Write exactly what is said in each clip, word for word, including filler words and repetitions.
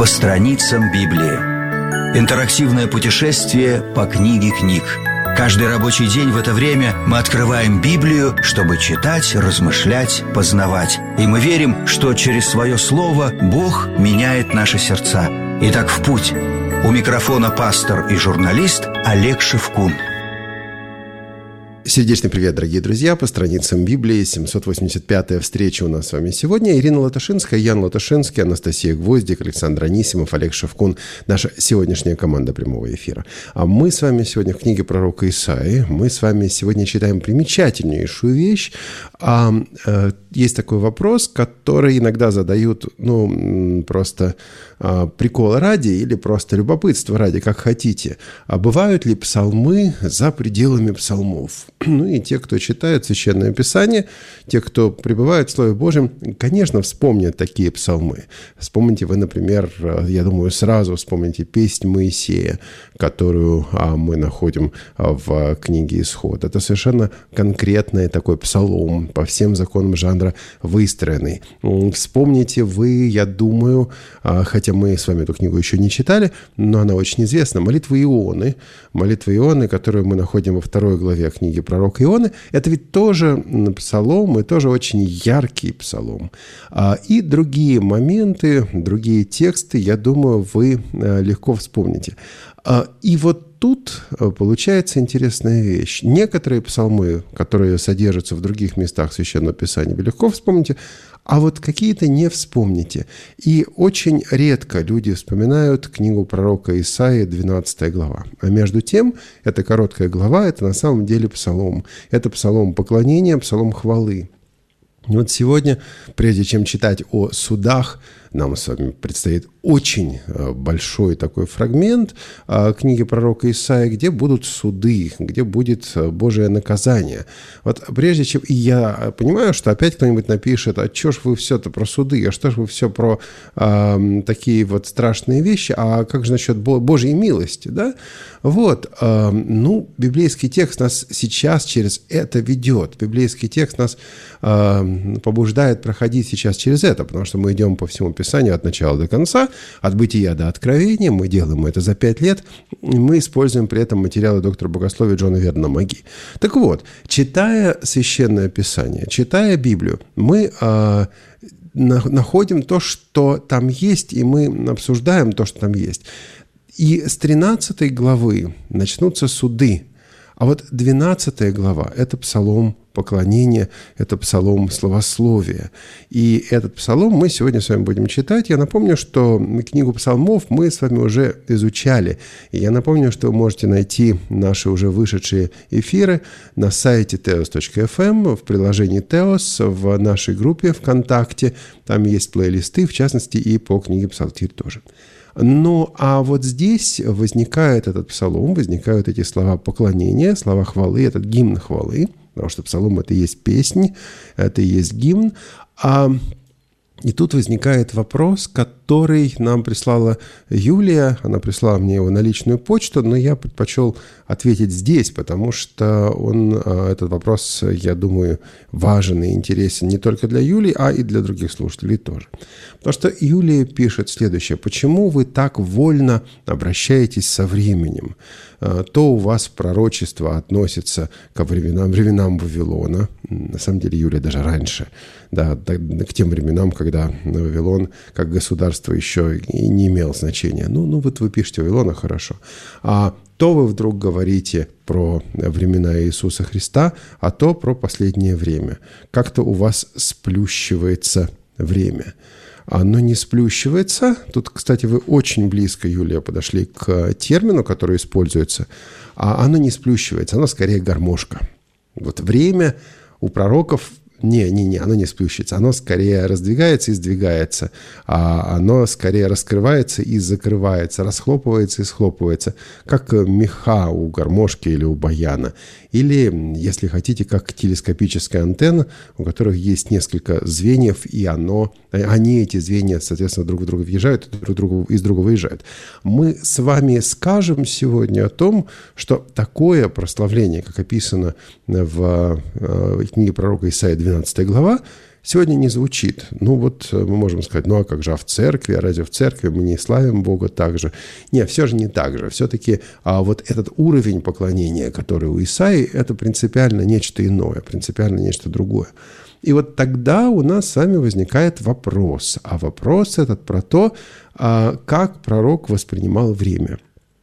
по страницам Библии. Интерактивное путешествие по книге книг. Каждый рабочий день в это время мы открываем Библию, чтобы читать, размышлять, познавать. И мы верим, что через свое слово Бог меняет наши сердца. Итак, в путь. У микрофона пастор и журналист Олег Шевкун. Сердечный привет, дорогие друзья, по страницам Библии. семьсот восемьдесят пятая встреча у нас с вами сегодня. Ирина Латашинская, Ян Латашинский, Анастасия Гвоздик, Александр Анисимов, Олег Шевкун. Наша сегодняшняя команда прямого эфира. А мы с вами сегодня в книге пророка Исаии. Мы с вами сегодня читаем примечательнейшую вещь. А, а, есть такой вопрос, который иногда задают, ну, просто а, прикола ради или просто любопытства ради, как хотите. А бывают ли псалмы за пределами псалмов? Ну и те, кто читает Священное Писание, те, кто пребывает в Слове Божьем, конечно, вспомнят такие псалмы. Вспомните вы, например, я думаю, сразу вспомните песнь Моисея, которую мы находим в книге «Исход». Это совершенно конкретный такой псалом, по всем законам жанра выстроенный. Вспомните вы, я думаю, хотя мы с вами эту книгу еще не читали, но она очень известна, молитва Ионы. Молитва Ионы, которую мы находим во второй главе книги пророка Ионы, это ведь тоже псалом, и тоже очень яркий псалом. И другие моменты, другие тексты, я думаю, вы легко вспомните. И вот тут получается интересная вещь. Некоторые псалмы, которые содержатся в других местах Священного Писания, вы легко вспомните, а вот какие-то не вспомните. И очень редко люди вспоминают книгу пророка Исаии, двенадцатая глава. А между тем, эта короткая глава, это на самом деле псалом. Это псалом поклонения, псалом хвалы. И вот сегодня, прежде чем читать о судах, нам с вами предстоит очень большой такой фрагмент книги пророка Исаии, где будут суды, где будет Божие наказание. Вот прежде чем... И я понимаю, что опять кто-нибудь напишет, а что ж вы все-то про суды, а что ж вы все про э, такие вот страшные вещи, а как же насчет Божьей милости, да? Вот, э, ну, библейский текст нас сейчас через это ведет. Библейский текст нас э, побуждает проходить сейчас через это, потому что мы идем по всему Писанию от начала до конца, от бытия до откровения. Мы делаем это за пять лет. И мы используем при этом материалы доктора богословия Джона Вернона Маги. Так вот, читая Священное Писание, читая Библию, мы э, находим то, что там есть, и мы обсуждаем то, что там есть. И с тринадцатой главы начнутся суды. А вот двенадцатая глава – это псалом поклонения, это псалом славословия. И этот псалом мы сегодня с вами будем читать. Я напомню, что книгу псалмов мы с вами уже изучали. И я напомню, что вы можете найти наши уже вышедшие эфиры на сайте теос точка эф эм, в приложении Теос, в нашей группе ВКонтакте. Там есть плейлисты, в частности, и по книге Псалтирь тоже. Ну, а вот здесь возникает этот псалом, возникают эти слова поклонения, слова хвалы, этот гимн хвалы, потому что псалом – это и есть песнь, это и есть гимн. А, и тут возникает вопрос, который нам прислала Юлия, она прислала мне его на личную почту, но я предпочел ответить здесь, потому что он, этот вопрос, я думаю, важен и интересен не только для Юлии, а и для других слушателей тоже. Потому что Юлия пишет следующее. «Почему вы так вольно обращаетесь со временем? То у вас пророчество относится ко временам, временам Вавилона». На самом деле, Юлия даже раньше, да, к тем временам, когда Вавилон как государство еще и не имел значения. Ну, ну вот вы пишете Вавилона, хорошо. А то вы вдруг говорите про времена Иисуса Христа, а то про последнее время. Как-то у вас сплющивается время. Оно не сплющивается. Тут, кстати, вы очень близко, Юлия, подошли к термину, который используется. А оно не сплющивается, оно скорее гармошка. Вот время у пророков... Не, не, не, оно не сплющится. Оно скорее раздвигается и сдвигается. А оно скорее раскрывается и закрывается, расхлопывается и схлопывается, как меха у гармошки или у баяна. Или, если хотите, как телескопическая антенна, у которых есть несколько звеньев, и оно, они, эти звенья, соответственно, друг в друга въезжают, друг другу, из друга выезжают. Мы с вами скажем сегодня о том, что такое прославление, как описано в книге пророка Исаии, двенадцатая глава, сегодня не звучит. Ну вот мы можем сказать, ну а как же, а в церкви, а разве в церкви мы не славим Бога так же? Нет, все же не так же. Все-таки а вот этот уровень поклонения, который у Исаии, это принципиально нечто иное, принципиально нечто другое. И вот тогда у нас с вами возникает вопрос. А вопрос этот про то, как пророк воспринимал время.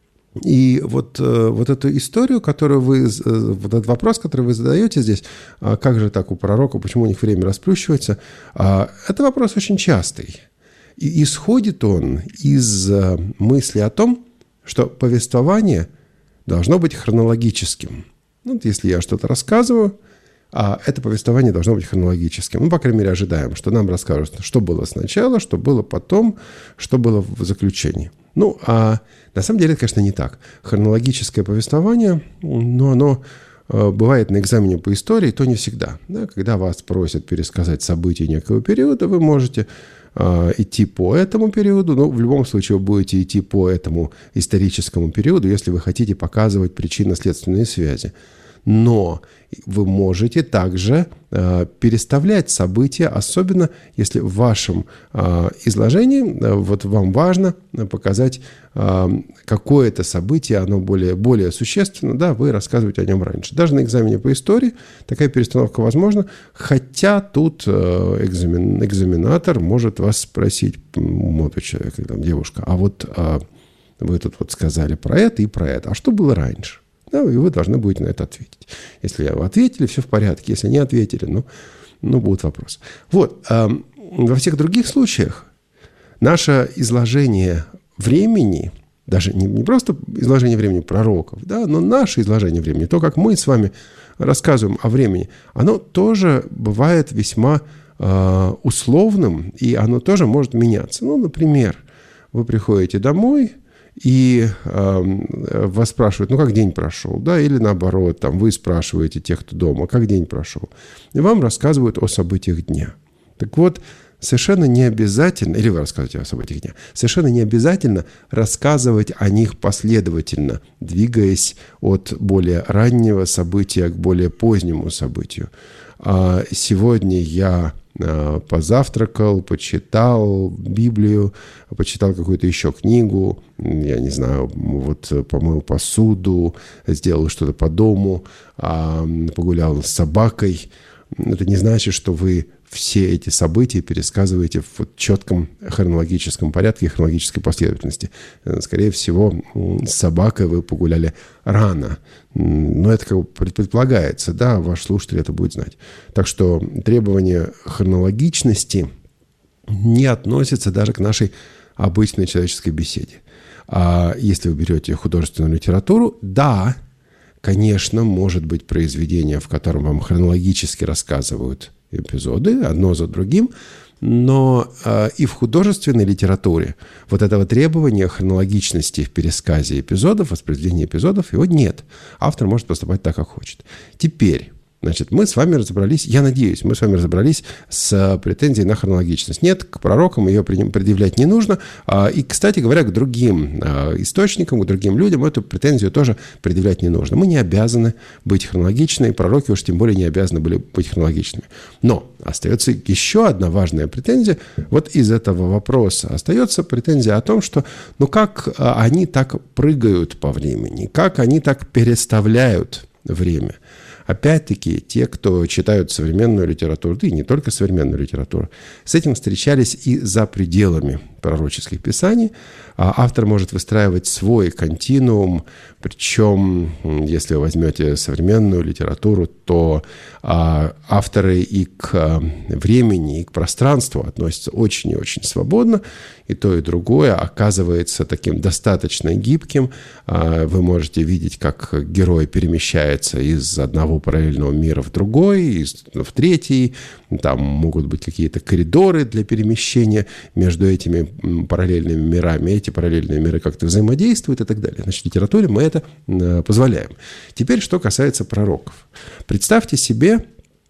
И вот, вот эту историю, которую вы, вот этот вопрос, который вы задаете здесь, как же так у пророка, почему у них время расплющивается, это вопрос очень частый. И исходит он из мысли о том, что повествование должно быть хронологическим. Ну, если я что-то рассказываю, а это повествование должно быть хронологическим. Ну, по крайней мере, ожидаем, что нам расскажут, что было сначала, что было потом, что было в заключении. Ну, а на самом деле это, конечно, не так. Хронологическое повествование, ну, оно э, бывает на экзамене по истории, то не всегда. Да? Когда вас просят пересказать события некого периода, вы можете э, идти по этому периоду, но в любом случае вы будете идти по этому историческому периоду, если вы хотите показывать причинно-следственные связи. Но вы можете также э, переставлять события, особенно если в вашем э, изложении э, вот вам важно показать э, какое-то событие, оно более, более существенно, да, вы рассказываете о нем раньше. Даже на экзамене по истории такая перестановка возможна, хотя тут э, экзамен, экзаменатор может вас спросить, молодой человек, там, девушка, а вот э, вы тут вот сказали про это и про это, а что было раньше? Да, и вы должны будете на это ответить. Если вы ответили, все в порядке. Если не ответили, ну, ну будут вопросы. Вот. Э, во всех других случаях наше изложение времени, даже не, не просто изложение времени пророков, да, но наше изложение времени, то, как мы с вами рассказываем о времени, оно тоже бывает весьма э, условным, и оно тоже может меняться. Ну, например, вы приходите домой, и э, вас спрашивают, ну, как день прошел, да, или наоборот, там, вы спрашиваете тех, кто дома, как день прошел, и вам рассказывают о событиях дня. Так вот, совершенно не обязательно, или вы рассказываете о событиях дня, совершенно не обязательно рассказывать о них последовательно, двигаясь от более раннего события к более позднему событию. А сегодня я позавтракал, почитал Библию, почитал какую-то еще книгу, я не знаю, вот помыл посуду, сделал что-то по дому, погулял с собакой. Это не значит, что вы все эти события пересказываете в вот четком хронологическом порядке и хронологической последовательности. Скорее всего, с собакой вы погуляли рано. Но это как бы предполагается, да, ваш слушатель это будет знать. Так что требование хронологичности не относится даже к нашей обычной человеческой беседе. А если вы берете художественную литературу, да, конечно, может быть произведение, в котором вам хронологически рассказывают эпизоды, одно за другим, но э, и в художественной литературе вот этого требования хронологичности в пересказе эпизодов, воспроизведении эпизодов, его нет. Автор может поступать так, как хочет. Теперь, значит, мы с вами разобрались, я надеюсь, мы с вами разобрались с претензией на хронологичность. Нет, к пророкам ее предъявлять не нужно. И, кстати говоря, к другим источникам, к другим людям эту претензию тоже предъявлять не нужно. Мы не обязаны быть хронологичными, пророки уж тем более не обязаны были быть хронологичными. Но остается еще одна важная претензия. Вот из этого вопроса остается претензия о том, что ну как они так прыгают по времени, как они так переставляют время. Опять-таки, те, кто читают современную литературу, да и не только современную литературу, с этим встречались и за пределами пророческих писаний. Автор может выстраивать свой континуум, причем, если вы возьмете современную литературу, то авторы и к времени, и к пространству относятся очень и очень свободно, и то, и другое оказывается таким достаточно гибким. Вы можете видеть, как герой перемещается из одного параллельного мира в другой, из, в третий. Там могут быть какие-то коридоры для перемещения между этими параллельными мирами. Эти параллельные миры как-то взаимодействуют и так далее. Значит, в литературе мы это позволяем. Теперь, что касается пророков. Представьте себе,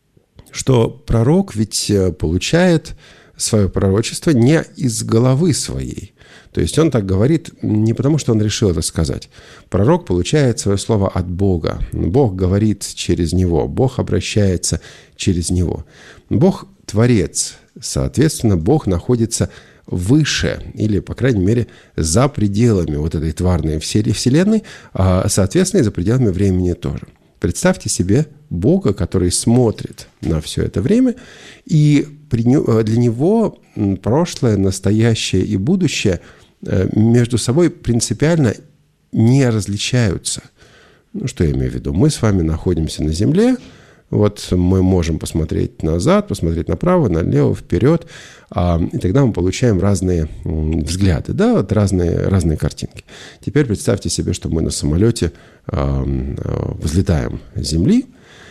что пророк ведь получает свое пророчество не из головы своей. То есть он так говорит не потому, что он решил это сказать. Пророк получает свое слово от Бога. Бог говорит через него. Бог обращается через него. Бог Творец. Соответственно, Бог находится выше, или, по крайней мере, за пределами вот этой тварной вселенной, а, соответственно, и за пределами времени тоже. Представьте себе Бога, который смотрит на все это время, и для него прошлое, настоящее и будущее между собой принципиально не различаются. Ну, что я имею в виду? Мы с вами находимся на земле, вот мы можем посмотреть назад, посмотреть направо, налево, вперед, и тогда мы получаем разные взгляды, да, вот разные, разные картинки. Теперь представьте себе, что мы на самолете взлетаем с земли,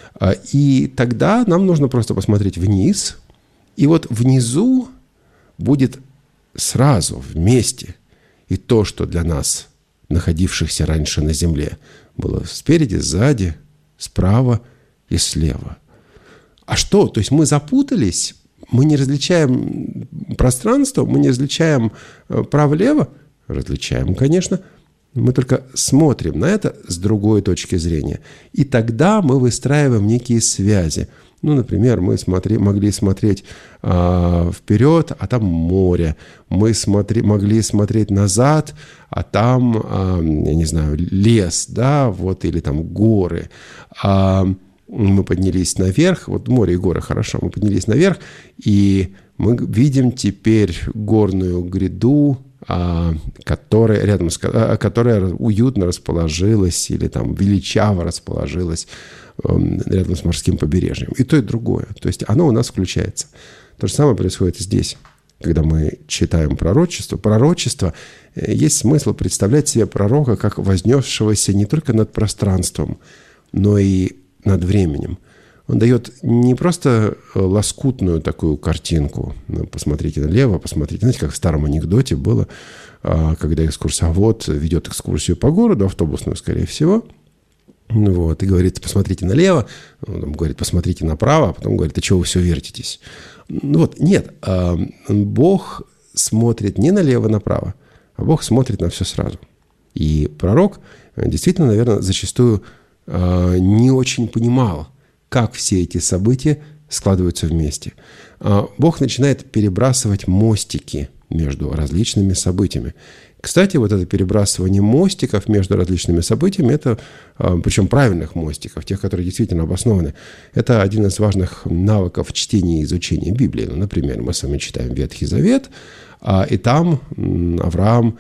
и тогда нам нужно просто посмотреть вниз, и вот внизу будет сразу, вместе, и то, что для нас, находившихся раньше на земле, было спереди, сзади, справа и слева. А что? То есть мы запутались, мы не различаем пространство, мы не различаем право-лево? Различаем, конечно. Мы только смотрим на это с другой точки зрения. И тогда мы выстраиваем некие связи. Ну, например, мы смотри, могли смотреть э, вперед, а там море. Мы смотри, могли смотреть назад, а там, э, я не знаю, лес, да, вот, или там горы. А мы поднялись наверх, вот море и горы, хорошо, мы поднялись наверх, и мы видим теперь горную гряду, которая рядом с, которая уютно расположилась или там величаво расположилась рядом с морским побережьем. И то, и другое. То есть оно у нас включается. То же самое происходит и здесь. Когда мы читаем пророчество, пророчество, есть смысл представлять себе пророка как вознесшегося не только над пространством, но и над временем. Он дает не просто лоскутную такую картинку. Посмотрите налево, посмотрите. Знаете, как в старом анекдоте было, когда экскурсовод ведет экскурсию по городу, автобусную, скорее всего, вот, и говорит, посмотрите налево, он говорит, посмотрите направо, а потом говорит, а чего вы все вертитесь? Ну вот, нет, Бог смотрит не налево, направо, а Бог смотрит на все сразу. И пророк действительно, наверное, зачастую не очень понимал, как все эти события складываются вместе. Бог начинает перебрасывать мостики между различными событиями. Кстати, вот это перебрасывание мостиков между различными событиями, это, причем правильных мостиков, тех, которые действительно обоснованы, это один из важных навыков чтения и изучения Библии. Ну, например, мы с вами читаем Ветхий Завет, и там Авраам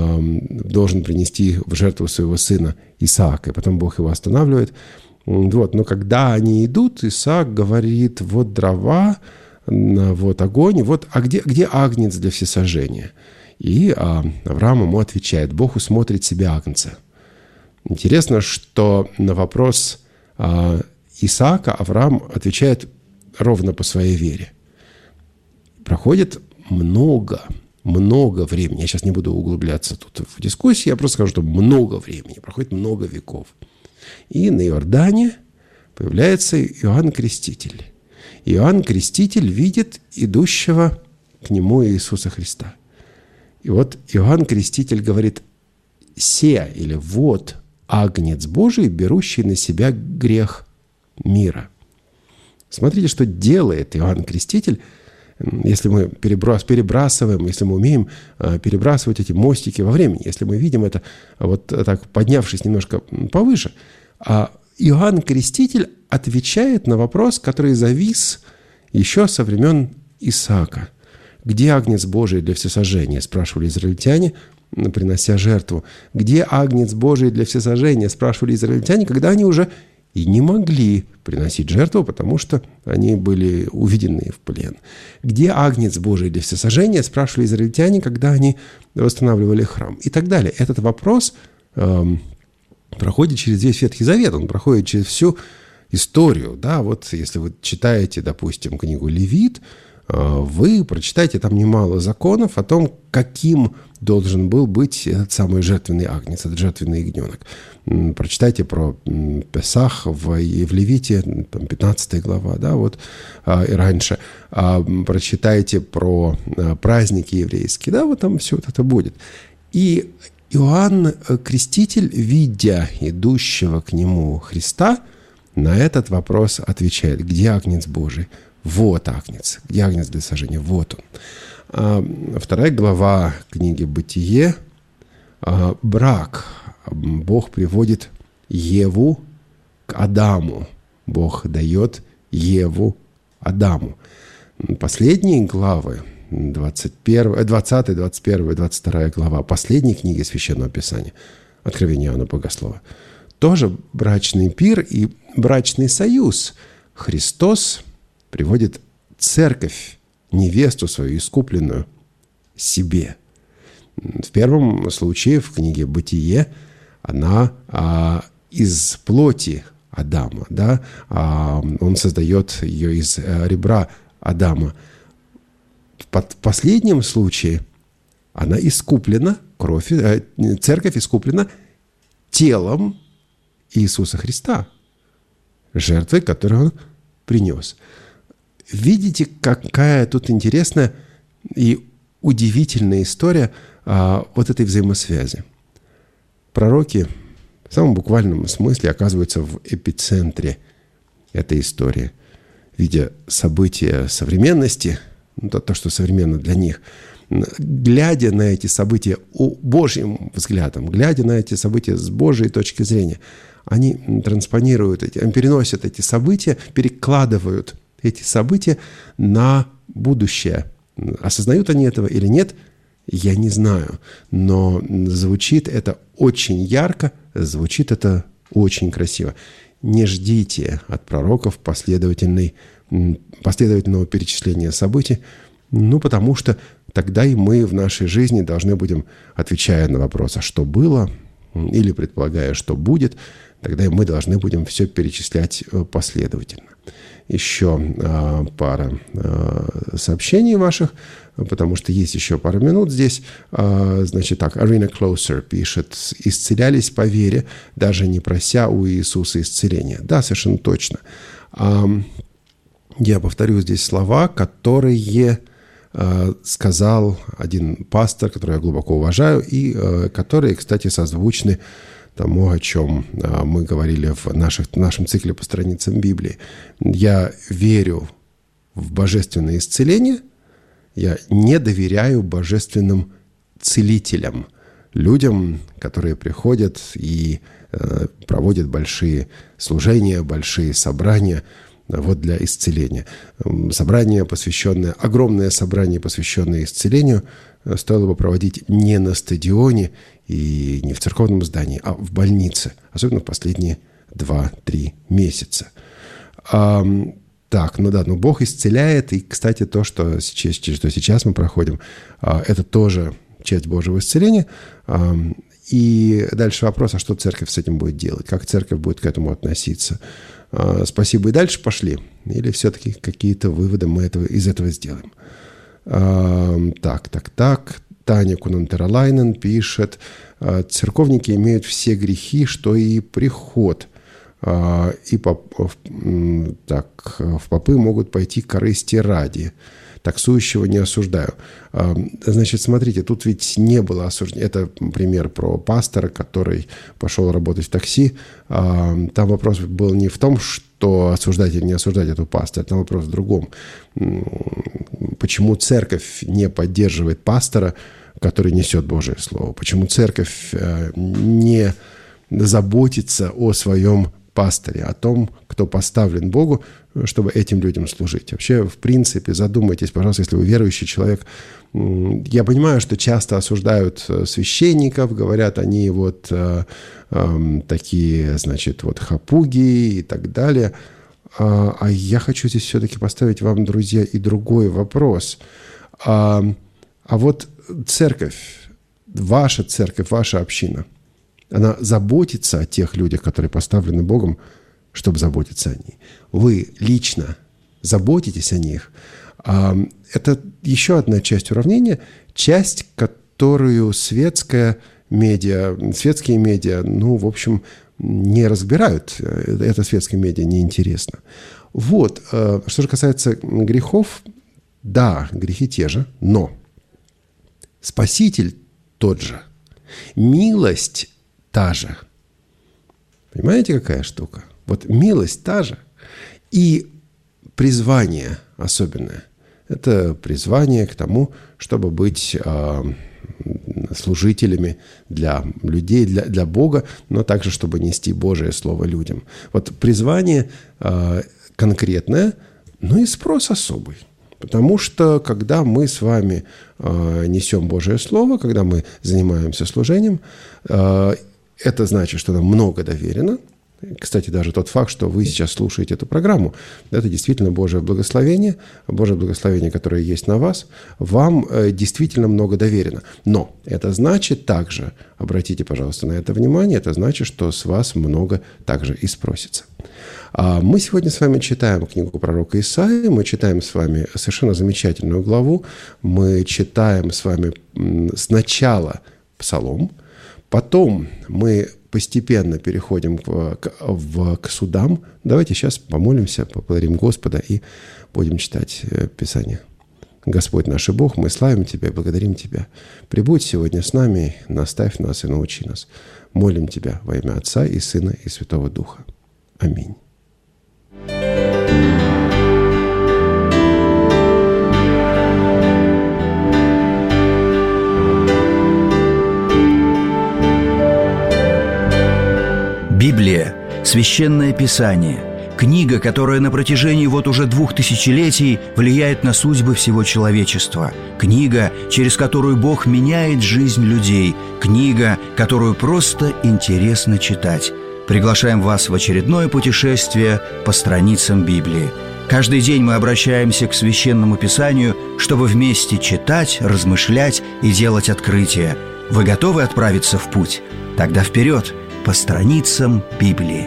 должен принести в жертву своего сына Исаака, и потом Бог его останавливает. Вот. Но когда они идут, Исаак говорит, вот дрова, вот огонь, вот, а где, где агнец для всесожжения? И а, Авраам ему отвечает, Бог усмотрит себе агнца. Интересно, что на вопрос а, Исаака Авраам отвечает ровно по своей вере. Проходит много, много времени. Я сейчас не буду углубляться тут в дискуссии, я просто скажу, что много времени, проходит много веков. И на Иордане появляется Иоанн Креститель. Иоанн Креститель видит идущего к нему Иисуса Христа. И вот Иоанн Креститель говорит, «Се» или «Вот агнец Божий, берущий на себя грех мира». Смотрите, что делает Иоанн Креститель, если мы перебрас, перебрасываем, если мы умеем перебрасывать эти мостики во времени, если мы видим это вот так, поднявшись немножко повыше. А Иоанн Креститель отвечает на вопрос, который завис еще со времен Исаака. «Где агнец Божий для всесожжения?» – спрашивали израильтяне, принося жертву. «Где агнец Божий для всесожжения?» – спрашивали израильтяне, когда они уже и не могли приносить жертву, потому что они были уведены в плен. «Где агнец Божий для всесожжения?» – спрашивали израильтяне, когда они восстанавливали храм. И так далее. Этот вопрос э, проходит через весь Ветхий Завет, он проходит через всю историю. Да? Вот если вы читаете, допустим, книгу «Левит», вы прочитаете там немало законов о том, каким должен был быть этот самый жертвенный агнец, этот жертвенный ягненок. Прочитайте про Песах в, в Левите, там, пятнадцатая глава, да, вот, и раньше. Прочитайте про праздники еврейские, да, вот там все вот это будет. И Иоанн Креститель, видя идущего к нему Христа, на этот вопрос отвечает, где агнец Божий? Вот агнец, где агнец для сожжения, вот он. А вторая глава книги «Бытие». А, брак. Бог приводит Еву к Адаму. Бог дает Еву Адаму. Последние главы, двадцать первая, двадцатая, двадцать первая, двадцать вторая глава последней книги Священного Писания, Откровение Иоанна Богослова, тоже брачный пир и брачный союз. Христос приводит церковь, невесту свою искупленную, себе. В первом случае, в книге «Бытие», она а, из плоти Адама, да? а, он создает ее из а, ребра Адама. В последнем случае она искуплена, кровь, а, церковь искуплена телом Иисуса Христа, жертвой, которую он принес. Видите, какая тут интересная и удивительная история а, вот этой взаимосвязи. Пророки в самом буквальном смысле оказываются в эпицентре этой истории, видя события современности, ну, то, то, что современно для них, глядя на эти события Божьим взглядом, глядя на эти события с Божьей точки зрения, они транспонируют эти, они переносят эти события, перекладывают эти события на будущее. Осознают они этого или нет, я не знаю. Но звучит это очень ярко, звучит это очень красиво. Не ждите от пророков последовательной, последовательного перечисления событий, ну, потому что тогда и мы в нашей жизни должны будем, отвечая на вопрос, а что было, или предполагая, что будет, тогда и мы должны будем все перечислять последовательно. Еще а, пара а, сообщений ваших, потому что есть еще пара минут здесь. А, значит так, Арина Closer пишет: «Исцелялись по вере, даже не прося у Иисуса исцеления». Да, совершенно точно. А, я повторю здесь слова, которые а, сказал один пастор, которого я глубоко уважаю, и а, которые, кстати, созвучны тому, о чем а, мы говорили в, наших, в нашем цикле по страницам Библии. Я верю в божественное исцеление, я не доверяю божественным целителям, людям, которые приходят и э, проводят большие служения, большие собрания вот для исцеления. Собрание, посвященное, огромное собрание, посвященное исцелению, стоило бы проводить не на стадионе и не в церковном здании, а в больнице, особенно в последние два-три месяца. А, так, ну да, ну Бог исцеляет, и, кстати, то, что сейчас, что сейчас мы проходим, а, это тоже часть Божьего исцеления. А, и дальше вопрос, а что церковь с этим будет делать, как церковь будет к этому относиться. А, спасибо, и дальше пошли, или все-таки какие-то выводы мы этого, из этого сделаем. А, так, так, так. Таня Кунантералайнен пишет: «Церковники имеют все грехи, что и приход, и поп, так, в попы могут пойти корысти ради. Таксующего не осуждаю». Значит, смотрите, тут ведь не было осуждения. Это пример про пастора, который пошел работать в такси. Там вопрос был не в том, что осуждать или не осуждать этого пастора, там вопрос в другом. Почему церковь не поддерживает пастора, который несет Божие Слово? Почему церковь не заботится о своем пасторе, о том, кто поставлен Богу, чтобы этим людям служить? Вообще, в принципе, задумайтесь, пожалуйста, если вы верующий человек. Я понимаю, что часто осуждают священников, говорят, они вот э, э, такие, значит, вот хапуги и так далее. А, а я хочу здесь все-таки поставить вам, друзья, и другой вопрос. А, а вот церковь, ваша церковь, ваша община, она заботится о тех людях, которые поставлены Богом, чтобы заботиться о них. Вы лично заботитесь о них. Это еще одна часть уравнения, часть, которую светская медиа, светские медиа, ну, в общем, не разбирают. Это светские медиа неинтересно. Вот. Что же касается грехов, да, грехи те же, но Спаситель тот же, милость та же. Понимаете, какая штука? Вот милость та же. И призвание особенное. Это призвание к тому, чтобы быть э, служителями для людей, для, для Бога, но также, чтобы нести Божие Слово людям. Вот призвание э, конкретное, но и спрос особый. Потому что, когда мы с вами э, несем Божие Слово, когда мы занимаемся служением, э, это значит, что нам много доверено. Кстати, даже тот факт, что вы сейчас слушаете эту программу, это действительно Божие благословение, Божие благословение, которое есть на вас, вам действительно много доверено. Но это значит также, обратите, пожалуйста, на это внимание, это значит, что с вас много также и спросится. Мы сегодня с вами читаем книгу пророка Исаии, мы читаем с вами совершенно замечательную главу, мы читаем с вами сначала Псалом, потом мы постепенно переходим к, к, в, к судам. Давайте сейчас помолимся, поблагодарим Господа и будем читать Писание. Господь наш и Бог, мы славим Тебя и благодарим Тебя. Прибудь сегодня с нами, наставь нас и научи нас. Молим Тебя во имя Отца и Сына и Святого Духа. Аминь. Библия – священное писание, книга, которая на протяжении вот уже двух тысячелетий влияет на судьбы всего человечества, книга, через которую Бог меняет жизнь людей, книга, которую просто интересно читать. Приглашаем вас в очередное путешествие по страницам Библии. Каждый день мы обращаемся к Священному Писанию, чтобы вместе читать, размышлять и делать открытия. Вы готовы отправиться в путь? Тогда вперед! По страницам Библии.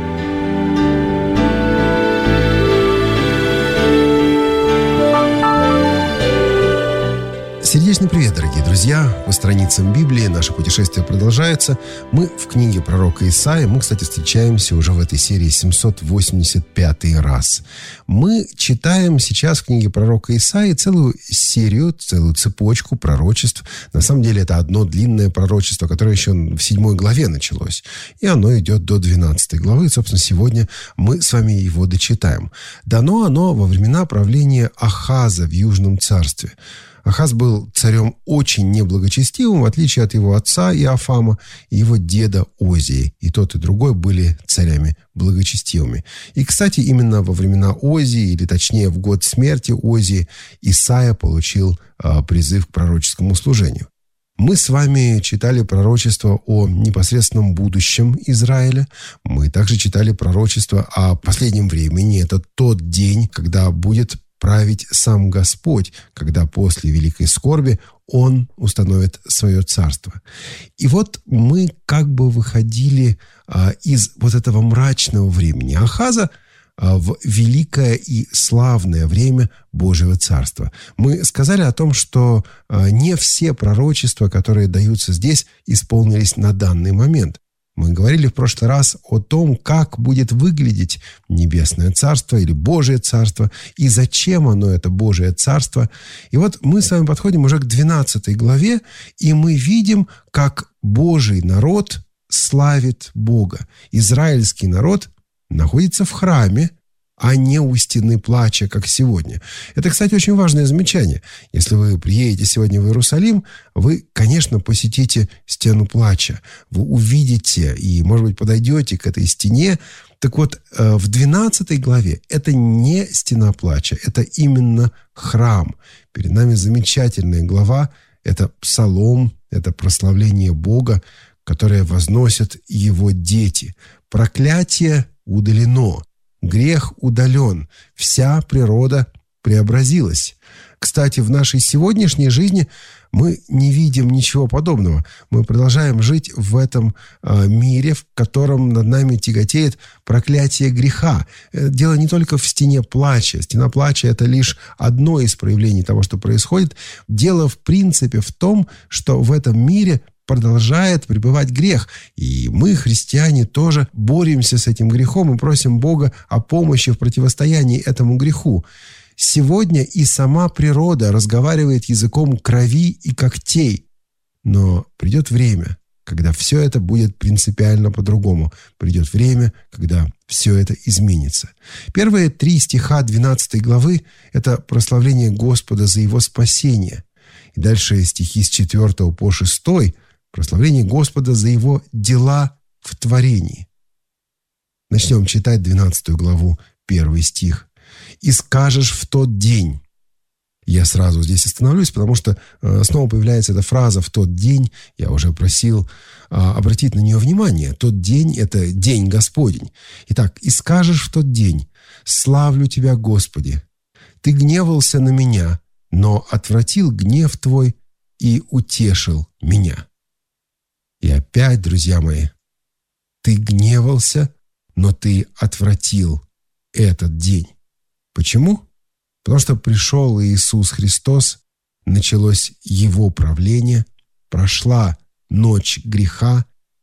Сердечный привет, дорогие друзья! По страницам Библии наше путешествие продолжается. Мы в книге пророка Исаии. Мы, кстати, встречаемся уже в этой серии семьсот восемьдесят пятый раз. Мы читаем сейчас в книге пророка Исаии целую серию, целую цепочку пророчеств. На самом деле это одно длинное пророчество, которое еще в седьмой главе началось. И оно идет до двенадцатой главы. И, собственно, сегодня мы с вами его дочитаем. Дано оно во времена правления Ахаза в Южном царстве. Ахаз был царем очень неблагочестивым, в отличие от его отца Иофама и его деда Озии. И тот, и другой были царями благочестивыми. И, кстати, именно во времена Озии, или точнее в год смерти Озии, Исаия получил а, призыв к пророческому служению. Мы с вами читали пророчество о непосредственном будущем Израиля. Мы также читали пророчество о последнем времени. Это тот день, когда будет править сам Господь, когда после великой скорби Он установит свое царство. И вот мы как бы выходили а, из вот этого мрачного времени Ахаза а, в великое и славное время Божьего царства. Мы сказали о том, что а, не все пророчества, которые даются здесь, исполнились на данный момент. Мы говорили в прошлый раз о том, как будет выглядеть Небесное Царство или Божие Царство, и зачем оно, это Божие Царство. И вот мы с вами подходим уже к двенадцатой главе, и мы видим, как Божий народ славит Бога. Израильский народ находится в храме, а не у стены плача, как сегодня. Это, кстати, очень важное замечание. Если вы приедете сегодня в Иерусалим, вы, конечно, посетите стену плача. Вы увидите и, может быть, подойдете к этой стене. Так вот, в двенадцатой главе это не стена плача, это именно храм. Перед нами замечательная глава. Это псалом, это прославление Бога, которое возносят его дети. Проклятие удалено. Грех удален, вся природа преобразилась. Кстати, в нашей сегодняшней жизни мы не видим ничего подобного. Мы продолжаем жить в этом э, мире, в котором над нами тяготеет проклятие греха. Дело не только в стене плача. Стена плача – это лишь одно из проявлений того, что происходит. Дело, в принципе, в том, что в этом мире продолжает пребывать грех. И мы, христиане, тоже боремся с этим грехом и просим Бога о помощи в противостоянии этому греху. Сегодня и сама природа разговаривает языком крови и когтей. Но придет время, когда все это будет принципиально по-другому. Придет время, когда все это изменится. Первые три стиха двенадцатой главы – это прославление Господа за Его спасение. И дальше стихи с четвёртого по шестой – прославление Господа за Его дела в творении. Начнем читать двенадцатую главу, первый стих. «И скажешь в тот день». Я сразу здесь остановлюсь, потому что снова появляется эта фраза «в тот день». Я уже просил обратить на нее внимание. Тот день – это день Господень. Итак, «И скажешь в тот день: славлю Тебя, Господи! Ты гневался на меня, но отвратил гнев Твой и утешил меня». И опять, друзья мои, ты гневался, но ты отвратил этот день. Почему? Потому что пришел Иисус Христос, началось Его правление, прошла ночь греха,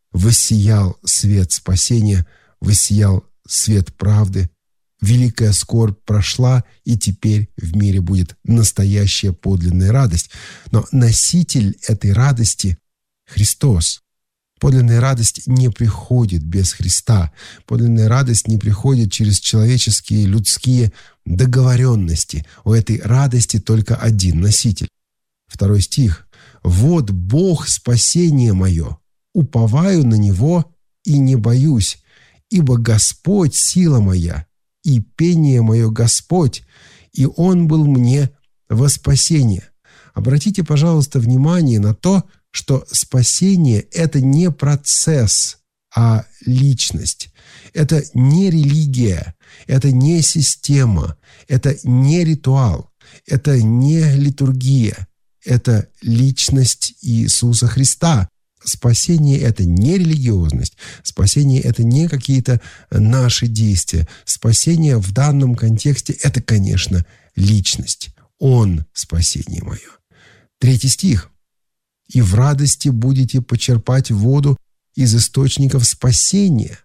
воссиял свет спасения, воссиял свет правды, великая скорбь прошла, и теперь в мире будет настоящая подлинная радость. Но носитель этой радости – Христос. Подлинная радость не приходит без Христа. Подлинная радость не приходит через человеческие, людские договоренности. У этой радости только один носитель. Второй стих. «Вот Бог спасение мое, уповаю на Него и не боюсь, ибо Господь сила моя, и пение мое Господь, и Он был мне во спасение». Обратите, пожалуйста, внимание на то, что спасение – это не процесс, а личность. Это не религия, это не система, это не ритуал, это не литургия, это личность Иисуса Христа. Спасение – это не религиозность, спасение – это не какие-то наши действия. Спасение в данном контексте – это, конечно, личность. Он – спасение мое. Третий стих. «И в радости будете почерпать воду из источников спасения».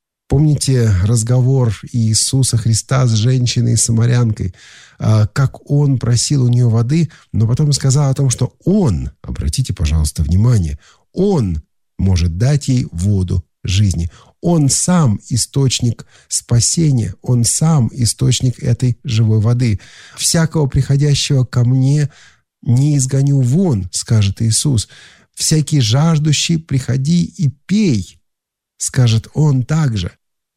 Помните разговор Иисуса Христа с женщиной-самарянкой, как Он просил у нее воды, но потом сказал о том, что Он, обратите, пожалуйста, внимание, Он может дать ей воду жизни. Он сам источник спасения, Он сам источник этой живой воды. «Всякого приходящего ко мне не изгоню вон», скажет Иисус. «Всякий жаждущий, приходи и пей», скажет Он также.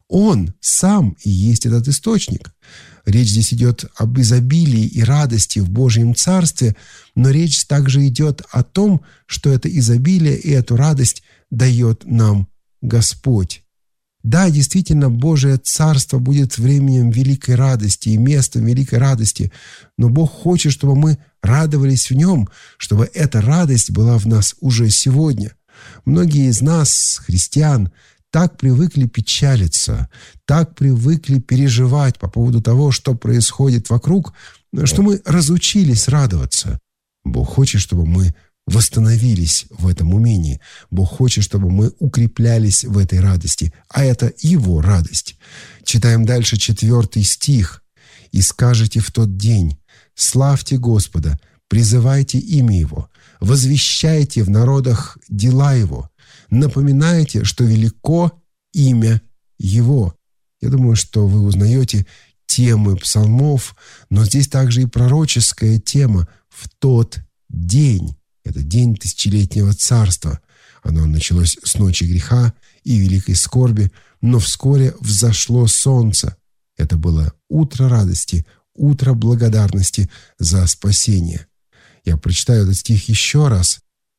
Он сам и есть этот источник. Речь здесь идет об изобилии и радости в Божьем Царстве, но речь также идет о том, что это изобилие и эту радость дает нам Господь. Да, действительно, Божие Царство будет временем великой радости и местом великой радости, но Бог хочет, чтобы мы радовались в Нем, чтобы эта радость была в нас уже сегодня. Многие из нас, христиан, так привыкли печалиться, так привыкли переживать по поводу того, что происходит вокруг, что мы разучились радоваться. Бог хочет, чтобы мы восстановились в этом умении. Бог хочет, чтобы мы укреплялись в этой радости, а это Его радость. Читаем дальше четвертый стих. «И скажете в тот день: славьте Господа, призывайте имя Его, возвещайте в народах дела Его, напоминайте, что велико имя Его». Я думаю, что вы узнаете темы псалмов, но здесь также и пророческая тема «в тот день». Это день тысячелетнего царства. Оно началось с ночи греха и великой скорби, но вскоре взошло солнце. Это было утро радости, утро благодарности за спасение. Я прочитаю этот стих еще раз.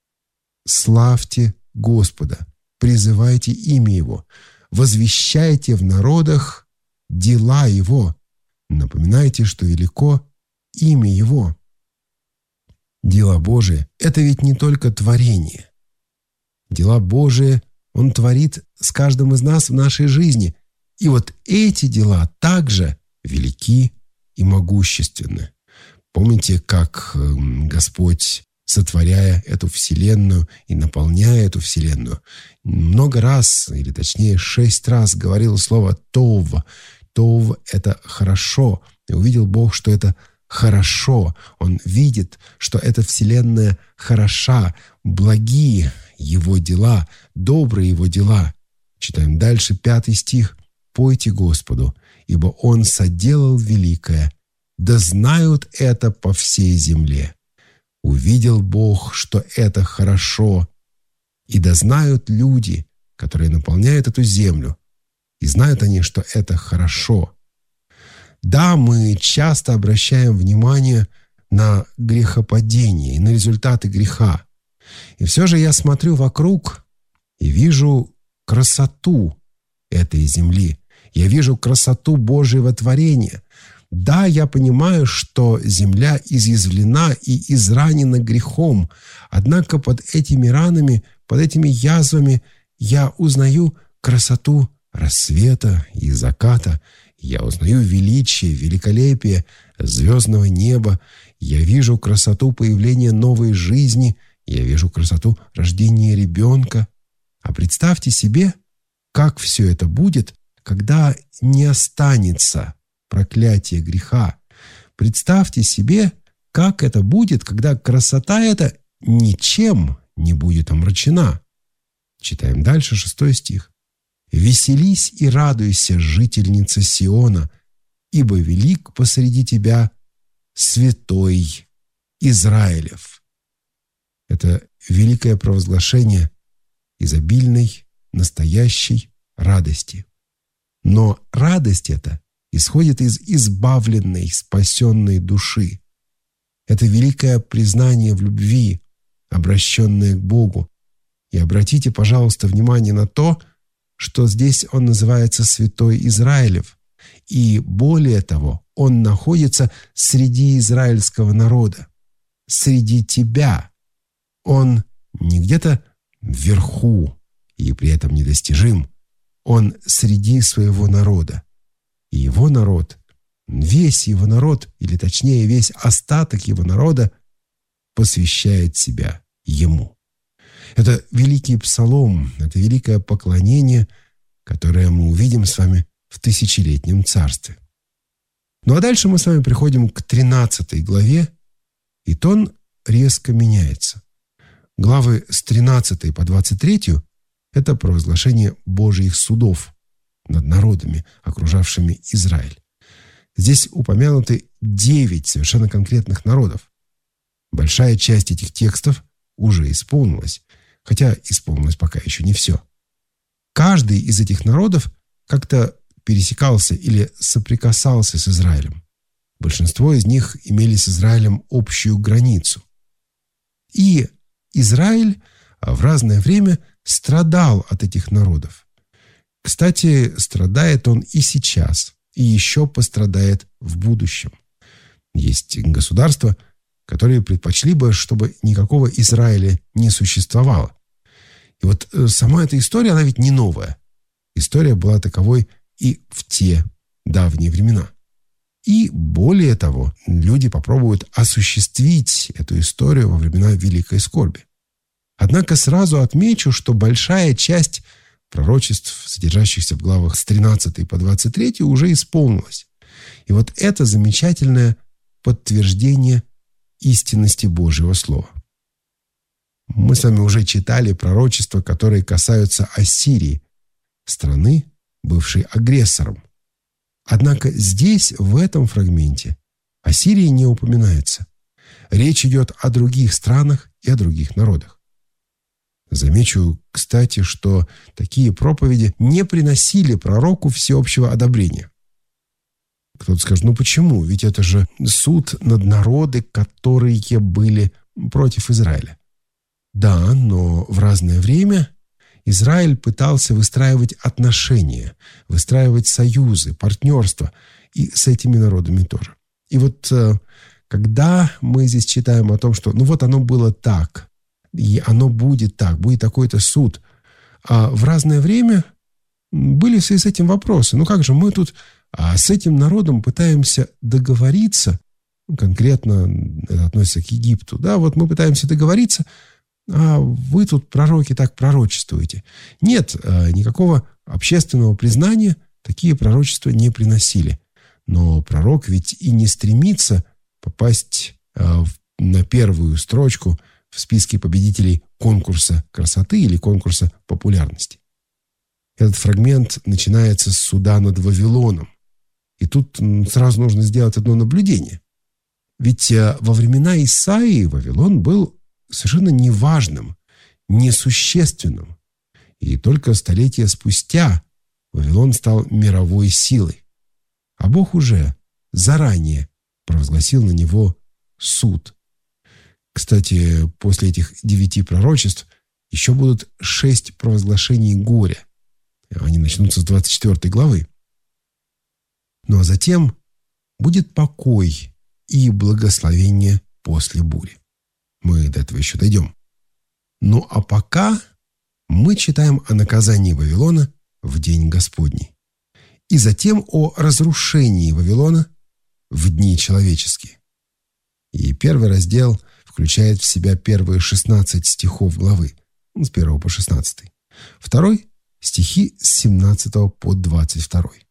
«Славьте Господа, призывайте имя Его, возвещайте в народах дела Его, напоминайте, что велико имя Его». Дела Божии – это ведь не только творение. Дела Божии Он творит с каждым из нас в нашей жизни. И вот эти дела также велики и могущественны. Помните, как Господь, сотворяя эту вселенную и наполняя эту вселенную, много раз, или точнее шесть раз говорил слово «тов». «Тов» – это «хорошо». И увидел Бог, что это хорошо. Он видит, что эта вселенная хороша, благи Его дела, добрые Его дела. Читаем дальше, пятый стих. «Пойте Господу, ибо Он соделал великое, да знают это по всей земле. Увидел Бог, что это хорошо, и да знают люди, которые наполняют эту землю, и знают они, что это хорошо». Да, мы часто обращаем внимание на грехопадение и на результаты греха. И все же я смотрю вокруг и вижу красоту этой земли. Я вижу красоту Божьего творения. Да, я понимаю, что земля изъязвлена и изранена грехом, однако под этими ранами, под этими язвами я узнаю красоту рассвета и заката, я узнаю величие, великолепие звездного неба, я вижу красоту появления новой жизни, я вижу красоту рождения ребенка. А представьте себе, как все это будет, когда не останется проклятие греха. Представьте себе, как это будет, когда красота эта ничем не будет омрачена. Читаем дальше, шестой стих. «Веселись и радуйся, жительница Сиона, ибо велик посреди тебя святой Израилев». Это великое провозглашение изобильной, настоящей радости. Но радость эта исходит из избавленной, спасенной души. Это великое признание в любви, обращенное к Богу. И обратите, пожалуйста, внимание на то, что здесь он называется Святой Израилев. И более того, он находится среди израильского народа, среди тебя. Он не где-то вверху и при этом недостижим. Он среди своего народа. И его народ, весь его народ, или точнее весь остаток его народа, посвящает себя ему. Это великий псалом, это великое поклонение, которое мы увидим с вами в тысячелетнем царстве. Ну а дальше мы с вами приходим к тринадцатой главе, и тон резко меняется. Главы с тринадцатой по двадцать третью – это провозглашение Божьих судов над народами, окружавшими Израиль. Здесь упомянуты девять совершенно конкретных народов. Большая часть этих текстов уже исполнилась, хотя исполнилось пока еще не все. Каждый из этих народов как-то пересекался или соприкасался с Израилем. Большинство из них имели с Израилем общую границу. И Израиль в разное время страдал от этих народов. Кстати, страдает он и сейчас, и еще пострадает в будущем. Есть государства, которые предпочли бы, чтобы никакого Израиля не существовало. И вот сама эта история, она ведь не новая. История была таковой и в те давние времена. И более того, люди попробуют осуществить эту историю во времена Великой Скорби. Однако сразу отмечу, что большая часть пророчеств, содержащихся в главах с тринадцатой по двадцать третью, уже исполнилась. И вот это замечательное подтверждение истинности Божьего Слова. Мы с вами уже читали пророчества, которые касаются Ассирии, страны, бывшей агрессором. Однако здесь, в этом фрагменте, Ассирия не упоминается. Речь идет о других странах и о других народах. Замечу, кстати, что такие проповеди не приносили пророку всеобщего одобрения. Кто-то скажет, ну почему? Ведь это же суд над народы, которые были против Израиля. Да, но в разное время Израиль пытался выстраивать отношения, выстраивать союзы, партнерства, и с этими народами тоже. И вот когда мы здесь читаем о том, что ну вот оно было так, и оно будет так, будет такой-то суд, а в разное время были в связи с этим вопросы. Ну как же мы тут а с этим народом пытаемся договориться, конкретно это относится к Египту, да, вот мы пытаемся договориться, а вы тут, пророки, так пророчествуете. Нет, никакого общественного признания такие пророчества не приносили. Но пророк ведь и не стремится попасть на первую строчку в в списке победителей конкурса красоты или конкурса популярности. Этот фрагмент начинается с суда над Вавилоном. И тут сразу нужно сделать одно наблюдение. Ведь во времена Исаии Вавилон был совершенно неважным, несущественным. И только столетия спустя Вавилон стал мировой силой. А Бог уже заранее провозгласил на него суд. Кстати, после этих девяти пророчеств еще будут шесть провозглашений горя. Они начнутся с двадцать четвёртой главы. Ну а затем будет покой и благословение после бури. Мы до этого еще дойдем. Ну а пока мы читаем о наказании Вавилона в день Господний. И затем о разрушении Вавилона в дни человеческие. И первый раздел включает в себя первые шестнадцать стихов главы, с первого по шестнадцатый. Второй – стихи с семнадцатого по двадцать второй.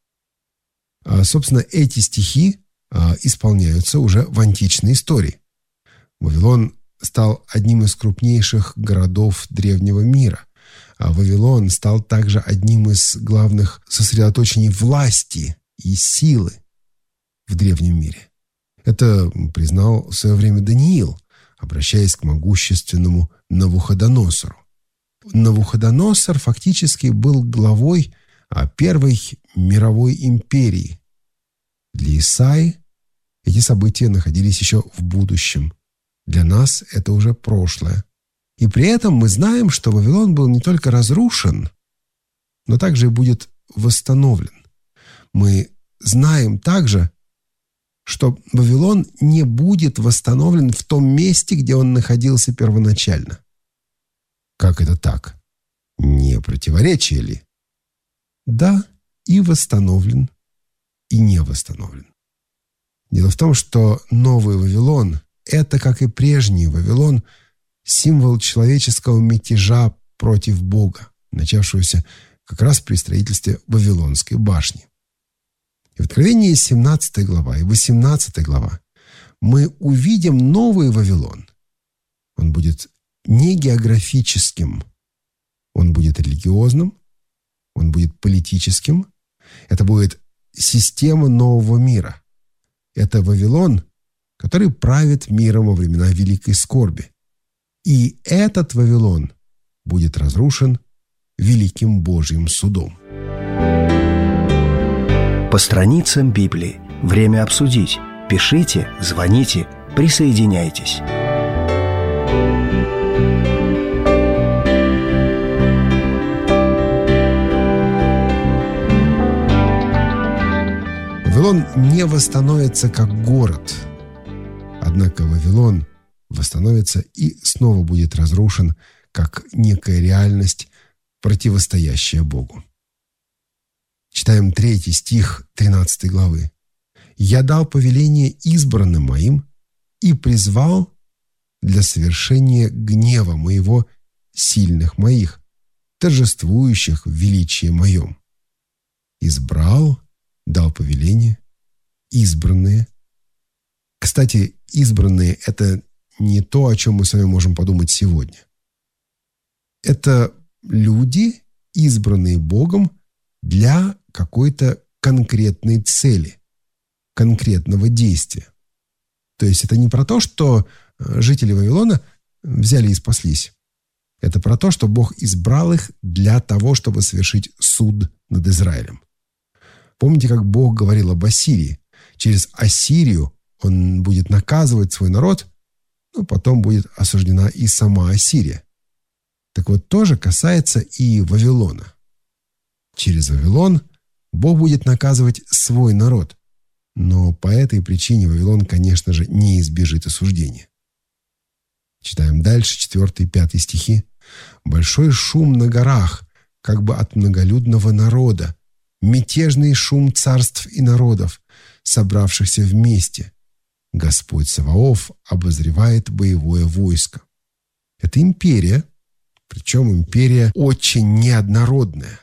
А, собственно, эти стихи а, исполняются уже в античной истории. Вавилон стал одним из крупнейших городов древнего мира. А Вавилон стал также одним из главных сосредоточений власти и силы в древнем мире. Это признал в свое время Даниил, обращаясь к могущественному Навуходоносору. Навуходоносор фактически был главой первой мировой империи. Для Исаии эти события находились еще в будущем. Для нас это уже прошлое. И при этом мы знаем, что Вавилон был не только разрушен, но также и будет восстановлен. Мы знаем также, что Вавилон не будет восстановлен в том месте, где он находился первоначально. Как это так? Не противоречие ли? Да, и восстановлен, и не восстановлен. Дело в том, что новый Вавилон – это, как и прежний Вавилон, символ человеческого мятежа против Бога, начавшегося как раз при строительстве Вавилонской башни. И в Откровении семнадцатая глава и восемнадцатая глава мы увидим новый Вавилон. Он будет не географическим, он будет религиозным, он будет политическим. Это будет система нового мира. Это Вавилон, который правит миром во времена Великой Скорби. И этот Вавилон будет разрушен великим Божьим судом. По страницам Библии. Время обсудить. Пишите, звоните, присоединяйтесь. Вавилон не восстановится как город. Однако Вавилон восстановится и снова будет разрушен как некая реальность, противостоящая Богу. Читаем третий стих тринадцатой главы. «Я дал повеление избранным моим и призвал для совершения гнева моего сильных моих, торжествующих в величии моем. Избрал, дал повеление, избранные». Кстати, избранные – это не то, о чем мы с вами можем подумать сегодня. Это люди, избранные Богом для какой-то конкретной цели, конкретного действия. То есть это не про то, что жители Вавилона взяли и спаслись. Это про то, что Бог избрал их для того, чтобы совершить суд над Израилем. Помните, как Бог говорил об Ассирии? Через Ассирию Он будет наказывать свой народ, но потом будет осуждена и сама Ассирия. Так вот, тоже касается и Вавилона. Через Вавилон Бог будет наказывать свой народ, но по этой причине Вавилон, конечно же, не избежит осуждения. Читаем дальше, четвертый и пятый стихи. «Большой шум на горах, как бы от многолюдного народа, мятежный шум царств и народов, собравшихся вместе. Господь Саваоф обозревает боевое войско». Это империя, причем империя очень неоднородная.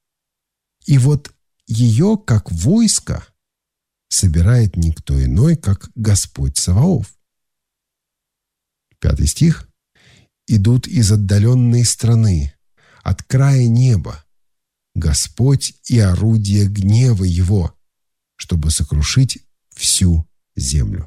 И вот ее, как войско, собирает никто иной, как Господь Саваоф. Пятый стих. идут из отдаленной страны, от края неба. Господь и орудие гнева Его, чтобы сокрушить всю землю».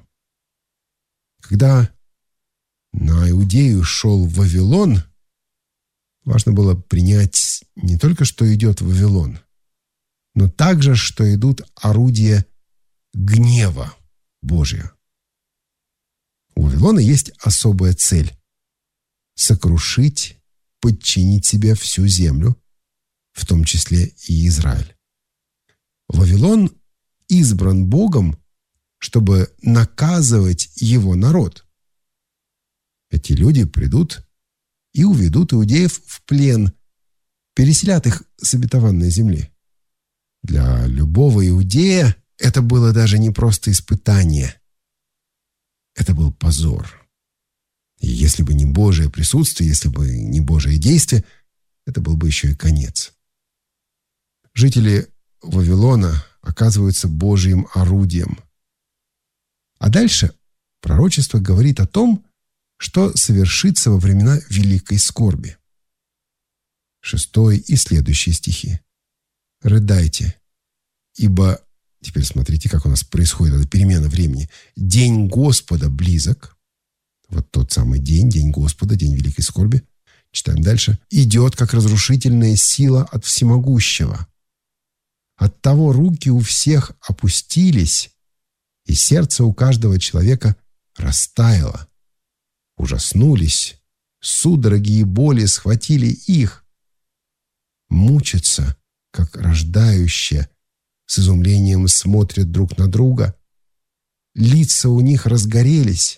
Когда на Иудею шел Вавилон, важно было принять не только, что идет Вавилон, но также, что идут орудия гнева Божия. У Вавилона есть особая цель – сокрушить, подчинить себе всю землю, в том числе и Израиль. Вавилон избран Богом, чтобы наказывать его народ. Эти люди придут и уведут иудеев в плен, переселят их с обетованной земли. Для любого иудея это было даже не просто испытание. Это был позор. И если бы не Божие присутствие, если бы не Божие действие, это был бы еще и конец. Жители Вавилона оказываются Божьим орудием. А дальше пророчество говорит о том, что совершится во времена великой скорби. Шестой и следующие стихи. «Рыдайте, ибо...» Теперь смотрите, как у нас происходит эта перемена времени. «День Господа близок». Вот тот самый день, день Господа, день великой скорби. Читаем дальше. «Идет, как разрушительная сила от всемогущего. Оттого руки у всех опустились, и сердце у каждого человека растаяло. Ужаснулись, судороги и боли схватили их. Мучатся, как рождающие, с изумлением смотрят друг на друга. Лица у них разгорелись.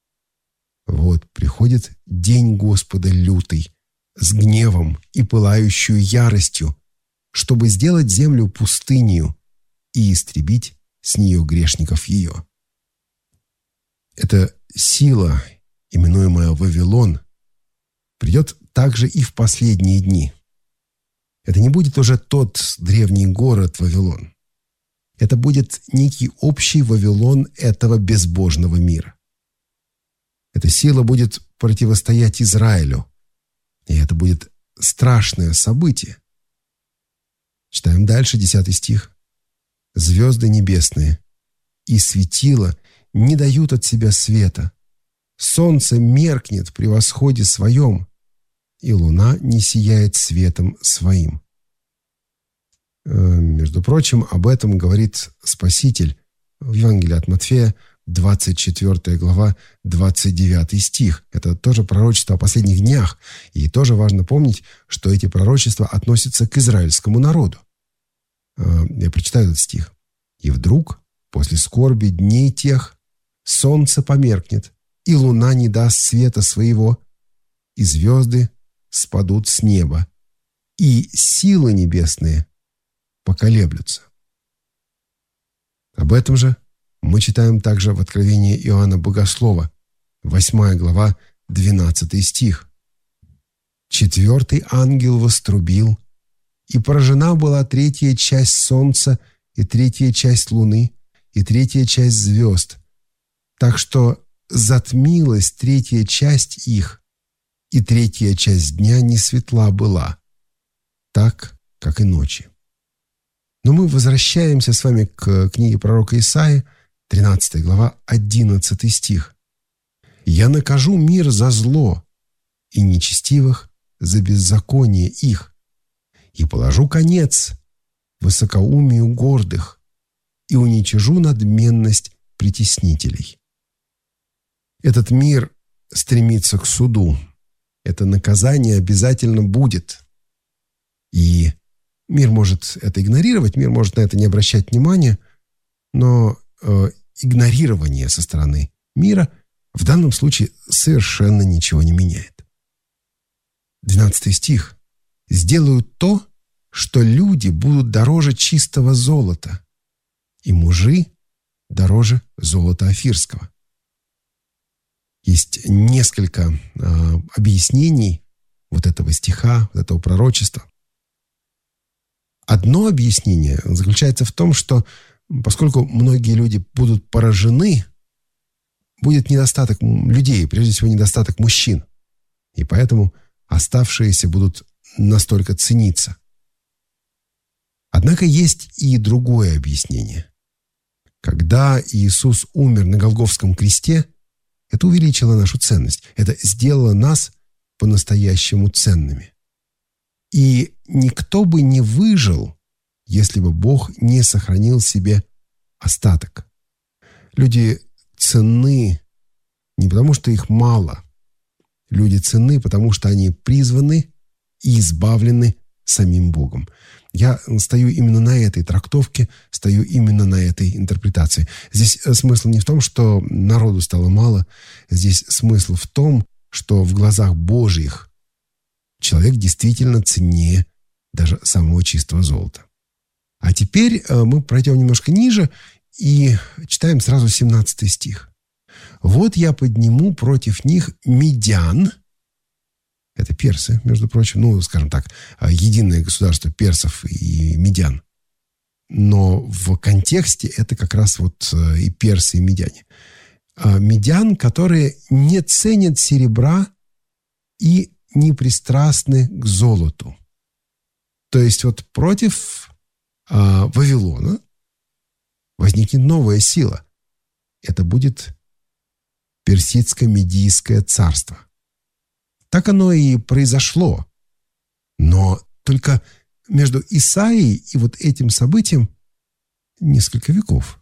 Вот приходит день Господа лютый, с гневом и пылающую яростью, чтобы сделать землю пустынью и истребить с нее грешников ее». Эта сила, именуемая Вавилон, придет также и в последние дни. Это не будет уже тот древний город Вавилон. Это будет некий общий Вавилон этого безбожного мира. Эта сила будет противостоять Израилю, и это будет страшное событие. Читаем дальше, десятый стих. «Звезды небесные и светила не дают от себя света. Солнце меркнет при восходе своем, и луна не сияет светом своим». Между прочим, об этом говорит Спаситель в Евангелии от Матфея, двадцать четвёртая глава, двадцать девятый стих. Это тоже пророчество о последних днях. И тоже важно помнить, что эти пророчества относятся к израильскому народу. Я прочитаю этот стих. «И вдруг, после скорби дней тех, солнце померкнет, и луна не даст света своего, и звезды спадут с неба, и силы небесные поколеблются». Об этом же мы читаем также в Откровении Иоанна Богослова, восьмая глава, двенадцатый стих. «Четвертый ангел вострубил, и поражена была третья часть солнца, и третья часть луны, и третья часть звезд, так что затмилась третья часть их, и третья часть дня не светла была, так, как и ночи». Но мы возвращаемся с вами к книге пророка Исаии, тринадцатая глава, одиннадцатый стих. «Я накажу мир за зло, и нечестивых за беззаконие их, и положу конец высокоумию гордых, и уничижу надменность притеснителей». Этот мир стремится к суду. Это наказание обязательно будет. И мир может это игнорировать, мир может на это не обращать внимания, но э, игнорирование со стороны мира в данном случае совершенно ничего не меняет. двенадцатый стих. «Сделаю то, что люди будут дороже чистого золота, и мужи дороже золота офирского». Есть несколько э, объяснений вот этого стиха, вот этого пророчества. Одно объяснение заключается в том, что поскольку многие люди будут поражены, будет недостаток людей, прежде всего недостаток мужчин. И поэтому оставшиеся будут настолько цениться. Однако есть и другое объяснение. Когда Иисус умер на Голгофском кресте, это увеличило нашу ценность. Это сделало нас по-настоящему ценными. И никто бы не выжил, если бы Бог не сохранил себе остаток. Люди ценны не потому, что их мало. Люди ценны, потому что они призваны и избавлены самим Богом. Я стою именно на этой трактовке, стою именно на этой интерпретации. Здесь смысл не в том, что народу стало мало. Здесь смысл в том, что в глазах Божьих человек действительно ценнее даже самого чистого золота. А теперь мы пройдем немножко ниже и читаем сразу семнадцатый стих. «Вот я подниму против них медян». Это персы, между прочим, ну, скажем так, единое государство персов и медян. Но в контексте это как раз вот и персы, и медяне. Медян, которые не ценят серебра и не пристрастны к золоту. То есть вот против а, Вавилона возникнет новая сила. Это будет персидско-медийское царство. Так оно и произошло. Но только между Исаией и вот этим событием несколько веков.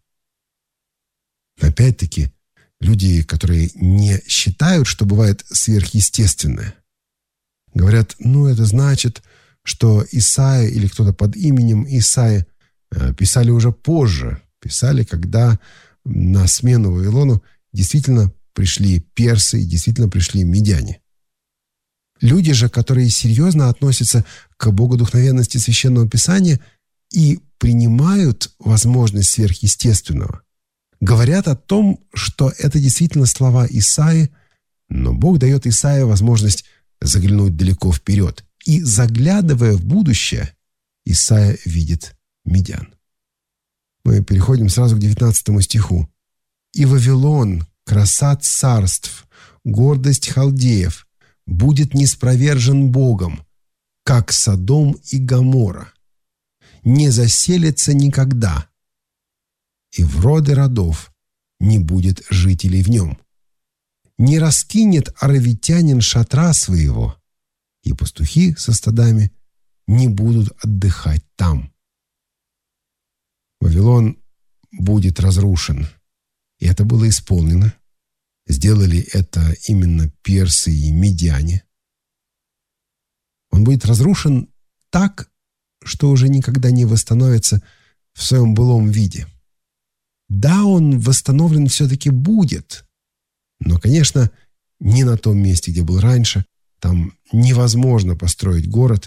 Опять-таки, люди, которые не считают, что бывает сверхъестественное, говорят, ну, это значит, что Исаия или кто-то под именем Исаия писали уже позже. Писали, когда на смену Вавилону действительно пришли персы и действительно пришли медяне. Люди же, которые серьезно относятся к богодухновенности Священного Писания и принимают возможность сверхъестественного, говорят о том, что это действительно слова Исаии, но Бог дает Исаии возможность заглянуть далеко вперед. И, заглядывая в будущее, Исаия видит медян. Мы переходим сразу к девятнадцатому стиху. «И Вавилон, краса царств, гордость халдеев, будет ниспровержен Богом, как Содом и Гоморра, не заселится никогда, и в роды родов не будет жителей в нем. Не раскинет аравитянин шатра своего, и пастухи со стадами не будут отдыхать там». Вавилон будет разрушен, и это было исполнено. Сделали это именно персы и медяне. Он будет разрушен так, что уже никогда не восстановится в своем былом виде. Да, он восстановлен все-таки будет, но, конечно, не на том месте, где был раньше. Там невозможно построить город.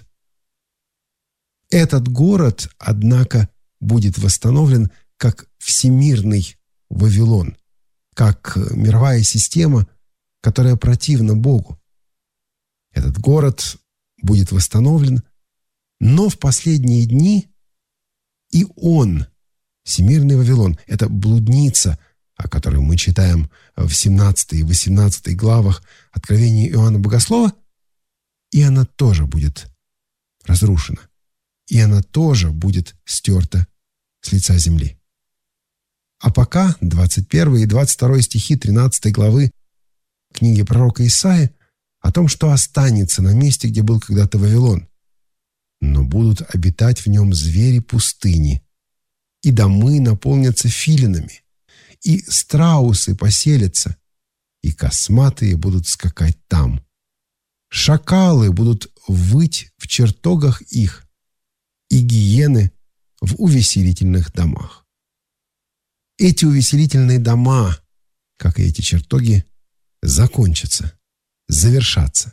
Этот город, однако, будет восстановлен как всемирный Вавилон, как мировая система, которая противна Богу. Этот город будет восстановлен, но в последние дни и он, всемирный Вавилон, это блудница, о которой мы читаем в семнадцатой и восемнадцатой главах Откровения Иоанна Богослова, и она тоже будет разрушена, и она тоже будет стерта с лица земли. А пока двадцать первый и двадцать второй стихи тринадцатой главы книги пророка Исаии о том, что останется на месте, где был когда-то Вавилон. Но будут обитать в нем звери пустыни, и домы наполнятся филинами, и страусы поселятся, и косматые будут скакать там. Шакалы будут выть в чертогах их, и гиены в увеселительных домах. Эти увеселительные дома, как и эти чертоги, закончатся, завершатся.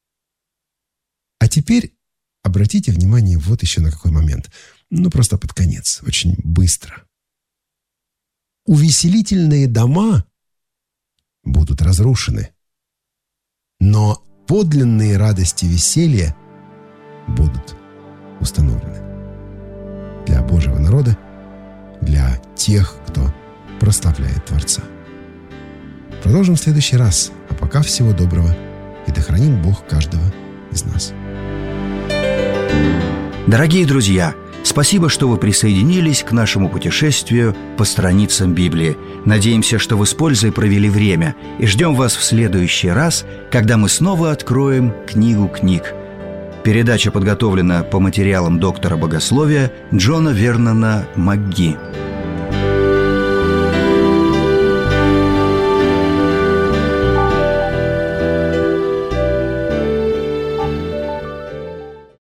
А теперь обратите внимание вот еще на какой момент. Ну, просто под конец, очень быстро. Увеселительные дома будут разрушены, но подлинные радости веселья будут установлены для Божьего народа, для тех, кто прославляет Творца. Продолжим в следующий раз. А пока всего доброго И да хранит Бог каждого из нас. Дорогие друзья, спасибо, что вы присоединились к нашему путешествию по страницам Библии. Надеемся, что вы с пользой провели время, и ждем вас в следующий раз, когда мы снова откроем книгу книг. Передача подготовлена по материалам доктора богословия Джона Вернона МакГи.